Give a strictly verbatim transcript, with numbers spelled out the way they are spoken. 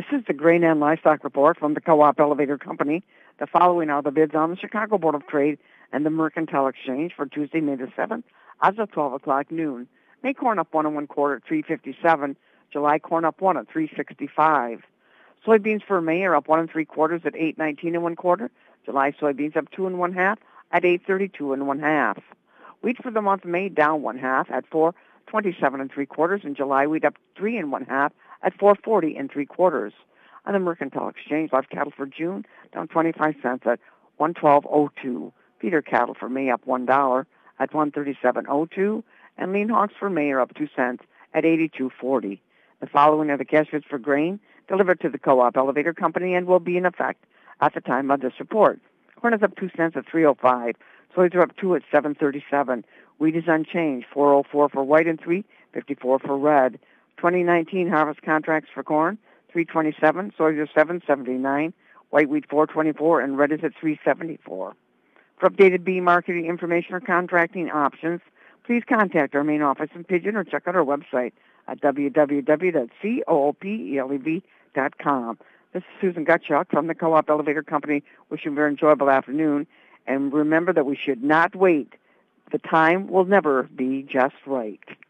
is the Grain and Livestock Report from the Co-op Elevator Company. The following are the bids on the Chicago Board of Trade and the Mercantile Exchange for Tuesday, May the seventh, as of twelve o'clock noon. May corn up one and one quarter at three fifty-seven. July corn up one at three sixty-five. Soybeans for May are up one and three quarters at eight nineteen and one quarter. July soybeans up two and one half at eight thirty-two and one half. Wheat for the month of May down one half at four twenty-seven and three quarters. In July wheat up three and one half at four forty and three quarters. On the Mercantile Exchange, live cattle for June down twenty-five cents at one twelve oh two. Feeder cattle for May up one dollar at one thirty-seven oh two, and lean hogs for May are up two cents at eighty-two forty. The following are the cash bids for grain delivered to the Co-op Elevator Company and will be in effect at the time of this report. Corn is up two cents at three oh five. Soys are up two at seven thirty-seven. Wheat is unchanged, four oh four for white and three fifty-four for red. twenty nineteen harvest contracts for corn, three twenty-seven. Soys are seven seventy-nine. White wheat four twenty-four, and red is at three seventy-four. For updated bee marketing information or contracting options, please contact our main office in Pigeon or check out our website at w w w dot coop elev dot com. This is Susan Gutschuk from the Co-op Elevator Company. Wishing you a very enjoyable afternoon. And remember that we should not wait. The time will never be just right.